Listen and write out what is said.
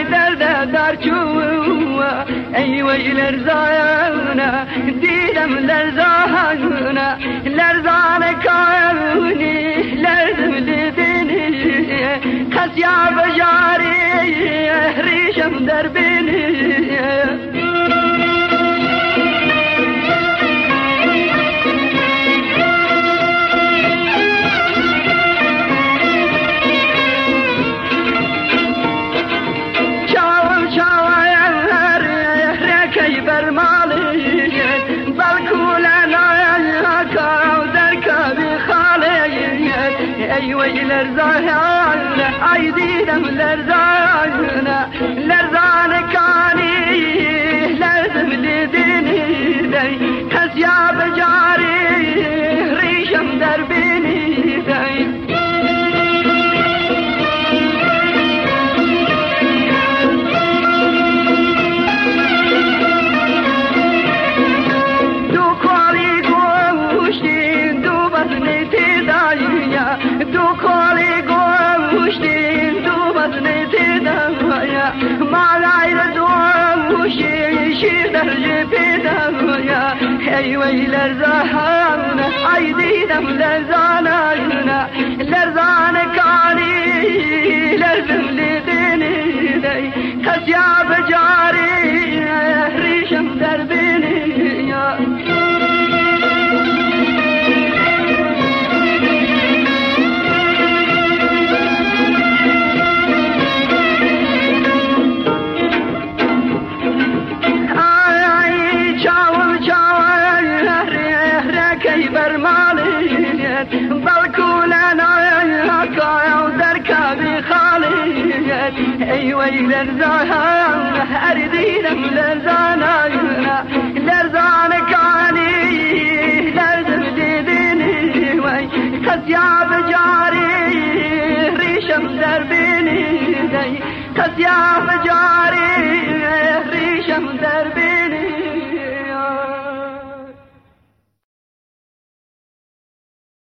درد درچوه ای وی لرزانه دیدم لرزانه لرزان کانی لرزم لیدنی خسیا بجاری ریشم در بینی ای وی لرزانه ای دیدم لرزانه لرزان کانی لرزم لیدنی دی خسیا بجاری ریشم در بینی دی ای وی لرزانه ای دیدم لرزانه لرزان کانی لرزم لیدنی دی خسیا بجاری ریشم در بینی ای وی لرزانه اردیدم لرزانه لرزان کانی لرزم دیدنی وی خسیا بجاری ریشم در بینی دی خسیا بجاری ریشم در بینی